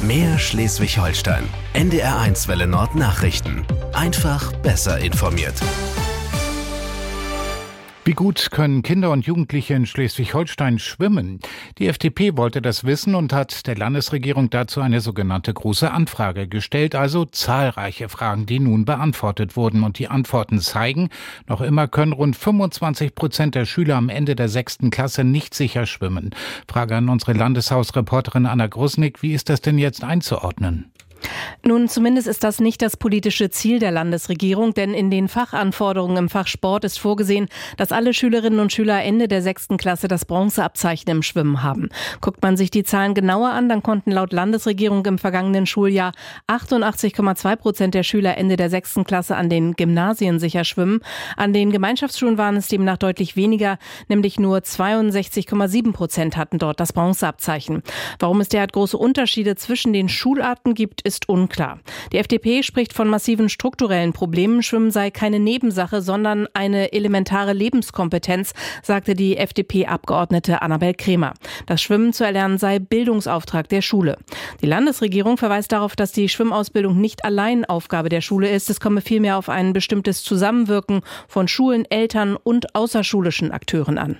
Mehr Schleswig-Holstein. NDR1 Welle Nord Nachrichten. Einfach besser informiert. Wie gut können Kinder und Jugendliche in Schleswig-Holstein schwimmen? Die FDP wollte das wissen und hat der Landesregierung dazu eine sogenannte große Anfrage gestellt, also zahlreiche Fragen, die nun beantwortet wurden. Und die Antworten zeigen, noch immer können rund 25% der Schüler am Ende der 6. Klasse nicht sicher schwimmen. Frage an unsere Landeshausreporterin Anna Grusnick, wie ist das denn jetzt einzuordnen? Nun, zumindest ist das nicht das politische Ziel der Landesregierung, denn in den Fachanforderungen im Fach Sport ist vorgesehen, dass alle Schülerinnen und Schüler Ende der 6. Klasse das Bronzeabzeichen im Schwimmen haben. Guckt man sich die Zahlen genauer an, dann konnten laut Landesregierung im vergangenen Schuljahr 88,2% der Schüler Ende der 6. Klasse an den Gymnasien sicher schwimmen. An den Gemeinschaftsschulen waren es demnach deutlich weniger, nämlich nur 62,7% hatten dort das Bronzeabzeichen. Warum es derart große Unterschiede zwischen den Schularten gibt, ist unklar. Die FDP spricht von massiven strukturellen Problemen. Schwimmen sei keine Nebensache, sondern eine elementare Lebenskompetenz, sagte die FDP-Abgeordnete Annabel Krämer. Das Schwimmen zu erlernen sei Bildungsauftrag der Schule. Die Landesregierung verweist darauf, dass die Schwimmausbildung nicht allein Aufgabe der Schule ist. Es komme vielmehr auf ein bestimmtes Zusammenwirken von Schulen, Eltern und außerschulischen Akteuren an.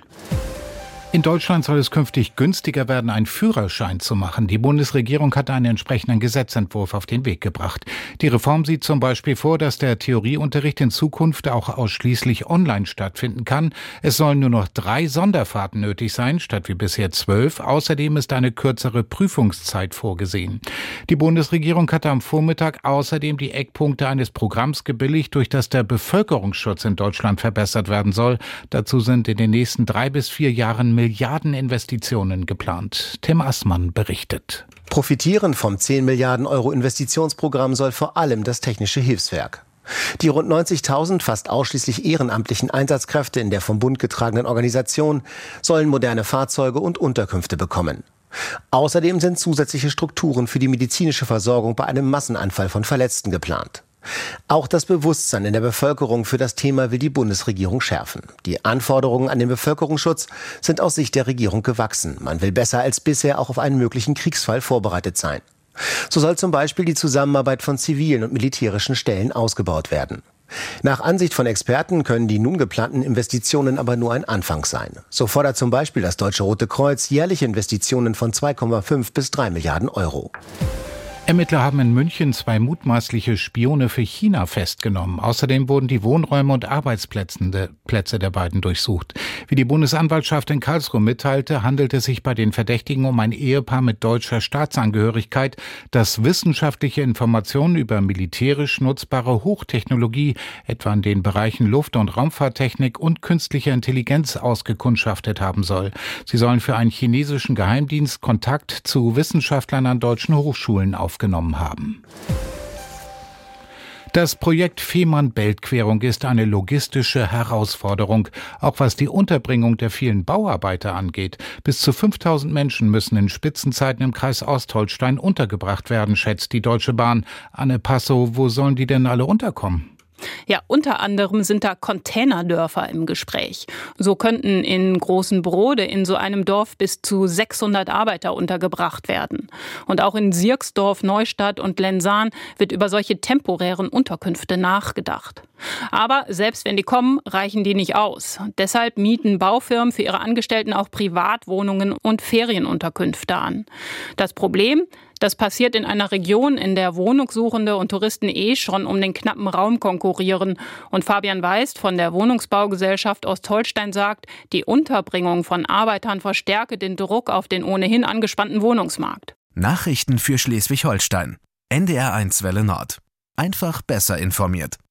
In Deutschland soll es künftig günstiger werden, einen Führerschein zu machen. Die Bundesregierung hat einen entsprechenden Gesetzentwurf auf den Weg gebracht. Die Reform sieht zum Beispiel vor, dass der Theorieunterricht in Zukunft auch ausschließlich online stattfinden kann. Es sollen nur noch 3 Sonderfahrten nötig sein, statt wie bisher 12. Außerdem ist eine kürzere Prüfungszeit vorgesehen. Die Bundesregierung hatte am Vormittag außerdem die Eckpunkte eines Programms gebilligt, durch das der Bevölkerungsschutz in Deutschland verbessert werden soll. Dazu sind in den nächsten 3 bis 4 Jahren Milliardeninvestitionen geplant. Tim Assmann berichtet. Profitieren vom 10 Milliarden Euro Investitionsprogramm soll vor allem das Technische Hilfswerk. Die rund 90.000 fast ausschließlich ehrenamtlichen Einsatzkräfte in der vom Bund getragenen Organisation sollen moderne Fahrzeuge und Unterkünfte bekommen. Außerdem sind zusätzliche Strukturen für die medizinische Versorgung bei einem Massenanfall von Verletzten geplant. Auch das Bewusstsein in der Bevölkerung für das Thema will die Bundesregierung schärfen. Die Anforderungen an den Bevölkerungsschutz sind aus Sicht der Regierung gewachsen. Man will besser als bisher auch auf einen möglichen Kriegsfall vorbereitet sein. So soll zum Beispiel die Zusammenarbeit von zivilen und militärischen Stellen ausgebaut werden. Nach Ansicht von Experten können die nun geplanten Investitionen aber nur ein Anfang sein. So fordert zum Beispiel das Deutsche Rote Kreuz jährliche Investitionen von 2,5 bis 3 Milliarden Euro. Ermittler haben in München 2 mutmaßliche Spione für China festgenommen. Außerdem wurden die Wohnräume und Arbeitsplätze der beiden durchsucht. Wie die Bundesanwaltschaft in Karlsruhe mitteilte, handelt es sich bei den Verdächtigen um ein Ehepaar mit deutscher Staatsangehörigkeit, das wissenschaftliche Informationen über militärisch nutzbare Hochtechnologie, etwa in den Bereichen Luft- und Raumfahrttechnik und künstliche Intelligenz, ausgekundschaftet haben soll. Sie sollen für einen chinesischen Geheimdienst Kontakt zu Wissenschaftlern an deutschen Hochschulen aufgenommen haben. Das Projekt Fehmarn-Belt-Querung ist eine logistische Herausforderung, auch was die Unterbringung der vielen Bauarbeiter angeht. Bis zu 5.000 Menschen müssen in Spitzenzeiten im Kreis Ostholstein untergebracht werden, schätzt die Deutsche Bahn. Anne Passow, wo sollen die denn alle unterkommen? Ja, unter anderem sind da Containerdörfer im Gespräch. So könnten in Großenbrode in so einem Dorf bis zu 600 Arbeiter untergebracht werden. Und auch in Sierksdorf, Neustadt und Lensahn wird über solche temporären Unterkünfte nachgedacht. Aber selbst wenn die kommen, reichen die nicht aus. Deshalb mieten Baufirmen für ihre Angestellten auch Privatwohnungen und Ferienunterkünfte an. Das Problem: Das passiert in einer Region, in der Wohnungssuchende und Touristen schon um den knappen Raum konkurrieren. Und Fabian Weist von der Wohnungsbaugesellschaft Ostholstein sagt, die Unterbringung von Arbeitern verstärke den Druck auf den ohnehin angespannten Wohnungsmarkt. Nachrichten für Schleswig-Holstein. NDR1 Welle Nord. Einfach besser informiert.